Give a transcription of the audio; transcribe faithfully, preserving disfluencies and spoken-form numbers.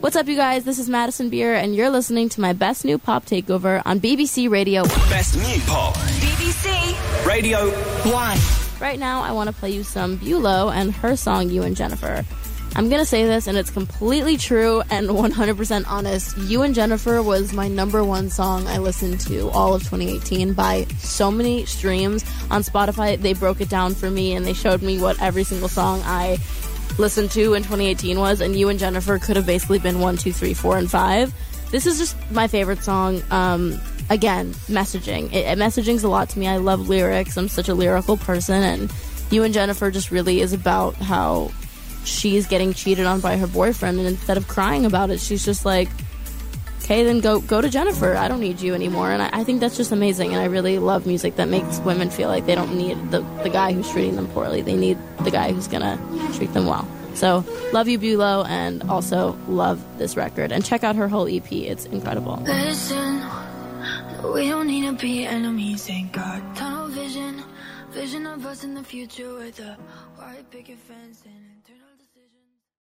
What's up, you guys? This is Madison Beer, and you're listening to my Best New Pop Takeover on B B C Radio one. Best New Pop. B B C Radio one. Right now, I want to play you some Bulow and her song, You and Jennifer. I'm going to say this, and it's completely true and one hundred percent honest. You and Jennifer was my number one song I listened to all of twenty eighteen by so many streams. On Spotify, they broke it down for me, and they showed me what every single song I listened to in twenty eighteen was, and You and Jennifer could have basically been one, two, three, four, and five. This is just my favorite song. Um, again, messaging. It, it, messaging's a lot to me. I love lyrics. I'm such a lyrical person, and You and Jennifer just really is about how she's getting cheated on by her boyfriend, and instead of crying about it, she's just like, okay, then go go to Jennifer. I don't need you anymore. And I, I think that's just amazing, and I really love music that makes women feel like they don't need the, the guy who's treating them poorly. They need the guy who's gonna treat them well. So, love you, Bulow, and also love this record. And check out her whole E P. It's incredible. Listen, we don't need to be enemies. Ain't got tunnel vision. Vision of us in the future with a white picket fence and